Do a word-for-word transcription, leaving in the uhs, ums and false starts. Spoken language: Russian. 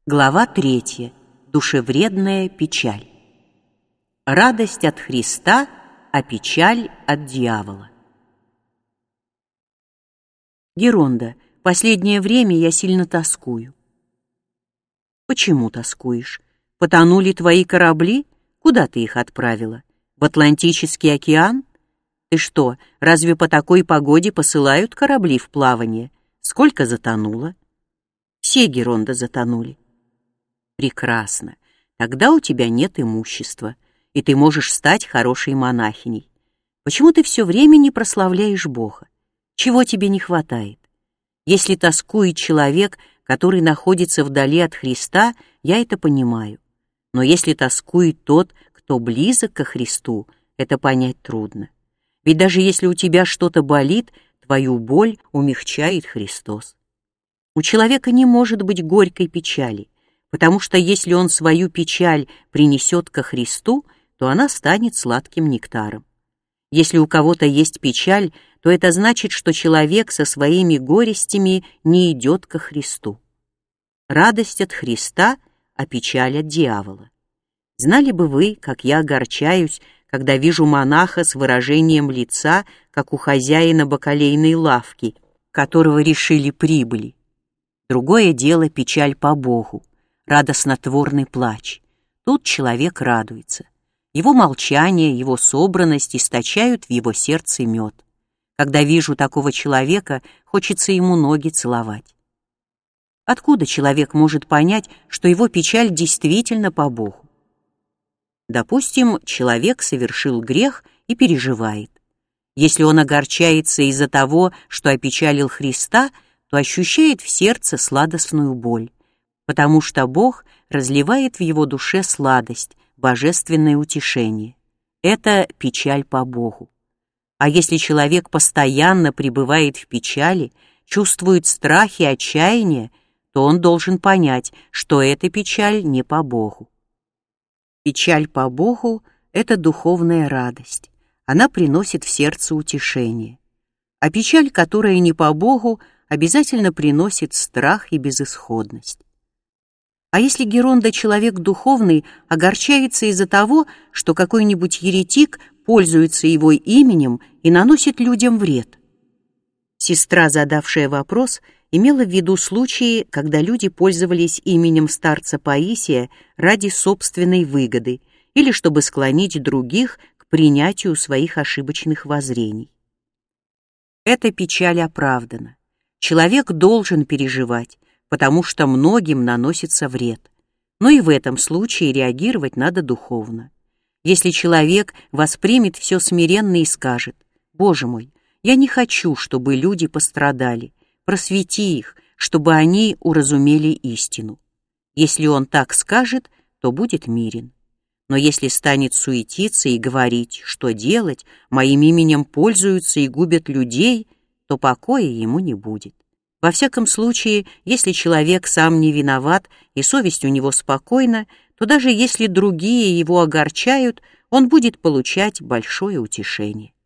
Глава третья. Душевредная печаль. Радость от Христа, а печаль от дьявола. Геронда, последнее время я сильно тоскую. Почему тоскуешь? Потонули твои корабли? Куда ты их отправила? В Атлантический океан? Ты что, разве по такой погоде посылают корабли в плавание? Сколько затонуло? Все, Геронда, затонули. Прекрасно. Тогда у тебя нет имущества, и ты можешь стать хорошей монахиней. Почему ты все время не прославляешь Бога? Чего тебе не хватает? Если тоскует человек, который находится вдали от Христа, я это понимаю. Но если тоскует тот, кто близок ко Христу, это понять трудно. Ведь даже если у тебя что-то болит, твою боль умягчает Христос. У человека не может быть горькой печали, потому что если он свою печаль принесет ко Христу, то она станет сладким нектаром. Если у кого-то есть печаль, то это значит, что человек со своими горестями не идет ко Христу. Радость от Христа, а печаль от дьявола. Знали бы вы, как я огорчаюсь, когда вижу монаха с выражением лица, как у хозяина бакалейной лавки, которого решили прибыли. Другое дело печаль по Богу, радостнотворный плач. Тут человек радуется. Его молчание, его собранность источают в его сердце мед. Когда вижу такого человека, хочется ему ноги целовать. Откуда человек может понять, что его печаль действительно по Богу? Допустим, человек совершил грех и переживает. Если он огорчается из-за того, что опечалил Христа, то ощущает в сердце сладостную боль, потому что Бог разливает в его душе сладость, божественное утешение. Это печаль по Богу. А если человек постоянно пребывает в печали, чувствует страх и отчаяние, то он должен понять, что эта печаль не по Богу. Печаль по Богу — это духовная радость. Она приносит в сердце утешение. А печаль, которая не по Богу, обязательно приносит страх и безысходность. А если Геронда, человек духовный, огорчается из-за того, что какой-нибудь еретик пользуется его именем и наносит людям вред? Сестра, задавшая вопрос, имела в виду случаи, когда люди пользовались именем старца Паисия ради собственной выгоды или чтобы склонить других к принятию своих ошибочных воззрений. Эта печаль оправдана. Человек должен переживать, потому что многим наносится вред. Но и в этом случае реагировать надо духовно. Если человек воспримет все смиренно и скажет: «Боже мой, я не хочу, чтобы люди пострадали, просвети их, чтобы они уразумели истину». Если он так скажет, то будет мирен. Но если станет суетиться и говорить, что делать, моим именем пользуются и губят людей, то покоя ему не будет. Во всяком случае, если человек сам не виноват и совесть у него спокойна, то даже если другие его огорчают, он будет получать большое утешение.